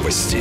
Новости.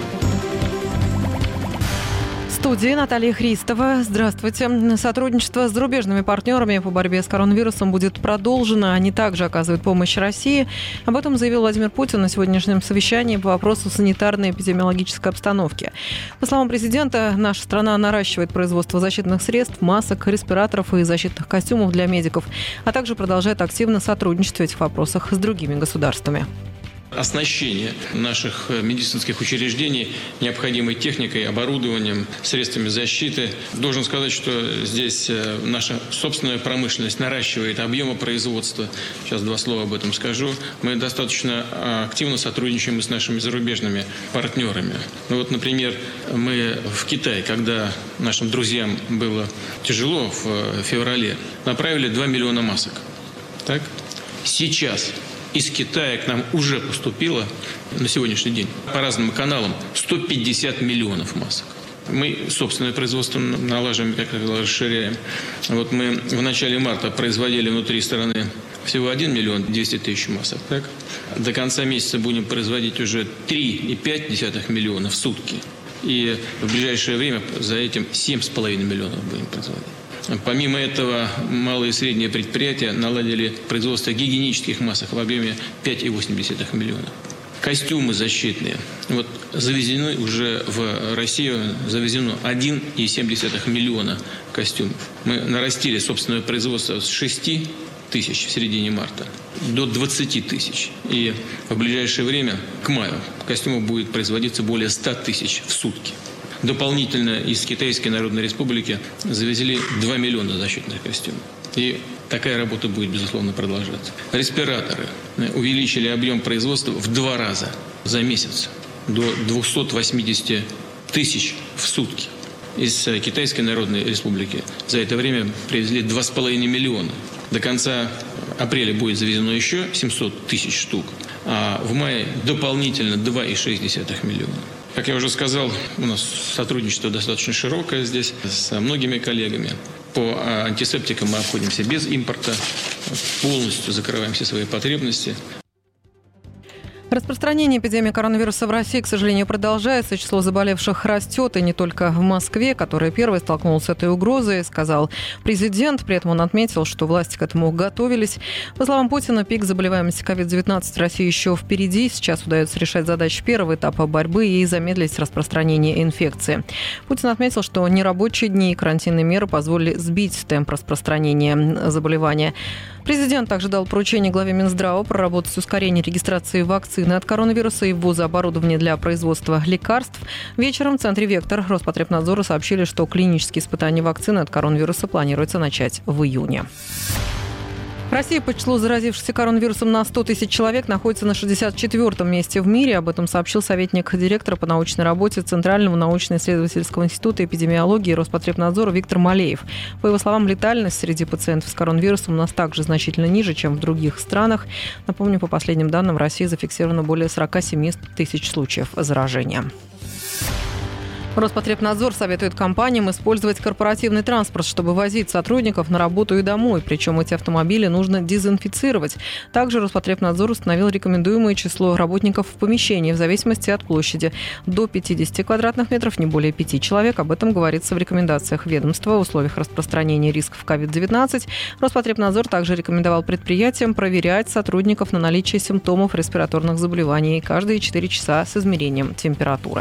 В студии Наталья Христова. Здравствуйте. Сотрудничество с зарубежными партнерами по борьбе с коронавирусом будет продолжено. Они также оказывают помощь России. Об этом заявил Владимир Путин на сегодняшнем совещании по вопросу санитарной и эпидемиологической обстановки. По словам президента, наша страна наращивает производство защитных средств, масок, респираторов и защитных костюмов для медиков, а также продолжает активно сотрудничать в этих вопросах с другими государствами. Оснащение наших медицинских учреждений необходимой техникой, оборудованием, средствами защиты. Должен сказать, что здесь наша собственная промышленность наращивает объемы производства. Сейчас два слова об этом скажу. Мы достаточно активно сотрудничаем и с нашими зарубежными партнерами. Например, мы в Китае, когда нашим друзьям было тяжело в феврале, направили 2 миллиона масок. Так? Сейчас из Китая к нам уже поступило на сегодняшний день по разным каналам 150 миллионов масок. Мы собственное производство налаживаем, как правило, расширяем. Мы в начале марта производили внутри страны всего 1 миллион 200 тысяч масок. Так? До конца месяца будем производить уже 3,5 миллиона в сутки. И в ближайшее время за этим 7,5 миллионов будем производить. Помимо этого, малые и средние предприятия наладили производство гигиенических масок в объеме 5,8 миллиона. Костюмы защитные. Завезены уже в Россию 1,7 миллиона костюмов. Мы нарастили собственное производство с 6 тысяч в середине марта до 20 тысяч. И в ближайшее время, к маю, костюмов будет производиться более 100 тысяч в сутки. Дополнительно из Китайской Народной Республики завезли 2 миллиона защитных костюмов. И такая работа будет, безусловно, продолжаться. Респираторы. Увеличили объем производства в 2 раза за месяц. До 280 тысяч в сутки. Из Китайской Народной Республики за это время привезли 2,5 миллиона. До конца апреля будет завезено еще 700 тысяч штук. А в мае дополнительно 2,6 миллиона. Как я уже сказал, у нас сотрудничество достаточно широкое здесь с многими коллегами. По антисептикам мы обходимся без импорта, полностью закрываем все свои потребности. Распространение эпидемии коронавируса в России, к сожалению, продолжается. Число заболевших растет, и не только в Москве, которая первой столкнулась с этой угрозой, сказал президент. При этом он отметил, что власти к этому готовились. По словам Путина, пик заболеваемости COVID-19 в России еще впереди. Сейчас удается решать задачи первого этапа борьбы и замедлить распространение инфекции. Путин отметил, что нерабочие дни и карантинные меры позволили сбить темп распространения заболевания. Президент также дал поручение главе Минздрава проработать ускорение регистрации вакцины от коронавируса и ввоза оборудования для производства лекарств. Вечером в центре «Вектор» Роспотребнадзора сообщили, что клинические испытания вакцины от коронавируса планируется начать в июне. Россия по числу заразившихся коронавирусом на 100 тысяч человек находится на 64-м месте в мире. Об этом сообщил советник директора по научной работе Центрального научно-исследовательского института эпидемиологии Роспотребнадзора Виктор Малеев. По его словам, летальность среди пациентов с коронавирусом у нас также значительно ниже, чем в других странах. Напомню, по последним данным, в России зафиксировано более 47 тысяч случаев заражения. Роспотребнадзор советует компаниям использовать корпоративный транспорт, чтобы возить сотрудников на работу и домой. Причем эти автомобили нужно дезинфицировать. Также Роспотребнадзор установил рекомендуемое число работников в помещении в зависимости от площади. До 50 квадратных метров, не более 5 человек. Об этом говорится в рекомендациях ведомства в условиях распространения рисков COVID-19. Роспотребнадзор также рекомендовал предприятиям проверять сотрудников на наличие симптомов респираторных заболеваний каждые 4 часа с измерением температуры.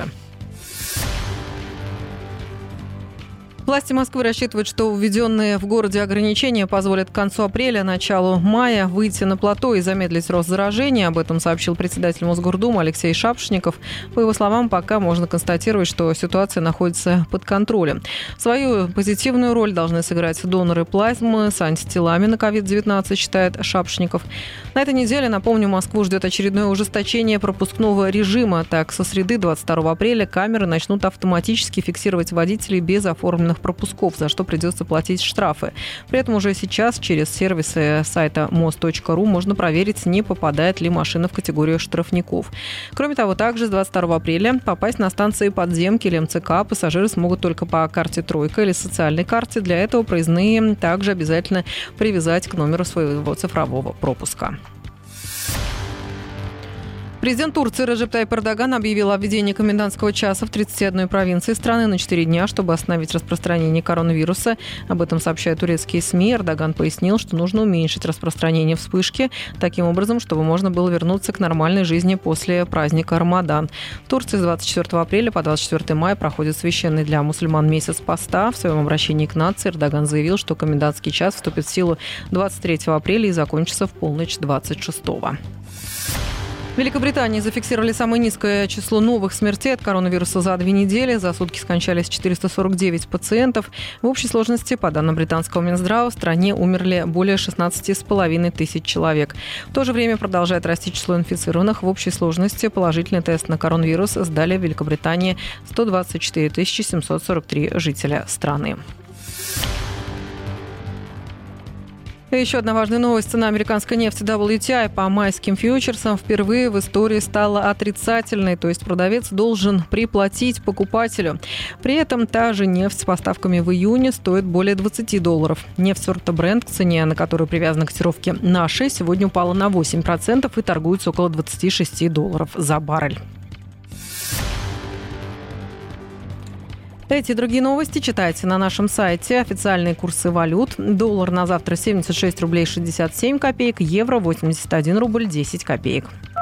Власти Москвы рассчитывают, что введенные в городе ограничения позволят к концу апреля, началу мая выйти на плато и замедлить рост заражения. Об этом сообщил председатель Мосгордумы Алексей Шапошников. По его словам, пока можно констатировать, что ситуация находится под контролем. Свою позитивную роль должны сыграть доноры плазмы с антителами на COVID-19, считает Шапошников. На этой неделе, напомню, Москву ждет очередное ужесточение пропускного режима. Так, со среды 22 апреля камеры начнут автоматически фиксировать водителей без оформленных пропусков, за что придется платить штрафы. При этом уже сейчас через сервисы сайта mos.ru можно проверить, не попадает ли машина в категорию штрафников. Кроме того, также с 22 апреля попасть на станции подземки или МЦК пассажиры смогут только по карте «Тройка» или социальной карте. Для этого проездные также обязательно привязать к номеру своего цифрового пропуска. Президент Турции Реджеп Тайип Эрдоган объявил о введении комендантского часа в 31 провинции страны на 4 дня, чтобы остановить распространение коронавируса. Об этом сообщают турецкие СМИ. Эрдоган пояснил, что нужно уменьшить распространение вспышки таким образом, чтобы можно было вернуться к нормальной жизни после праздника Рамадан. В Турции с 24 апреля по 24 мая проходит священный для мусульман месяц поста. В своем обращении к нации Эрдоган заявил, что комендантский час вступит в силу 23 апреля и закончится в полночь 26-го. В Великобритании зафиксировали самое низкое число новых смертей от коронавируса за 2 недели. За сутки скончались 449 пациентов. В общей сложности, по данным британского Минздрава, в стране умерли более 16,5 тысяч человек. В то же время продолжает расти число инфицированных. В общей сложности положительный тест на коронавирус сдали в Великобритании 124 743 жителя страны. Еще одна важная новость. Цена американской нефти WTI по майским фьючерсам впервые в истории стала отрицательной, то есть продавец должен приплатить покупателю. При этом та же нефть с поставками в июне стоит более $20. Нефть сорта Brent, к цене на которую привязаны котировки нашей, сегодня упала на 8% и торгуется около $26 за баррель. Эти и другие новости читайте на нашем сайте. Официальные курсы валют. Доллар на завтра 76 рублей 67 копеек, евро 81 рубль 10 копеек.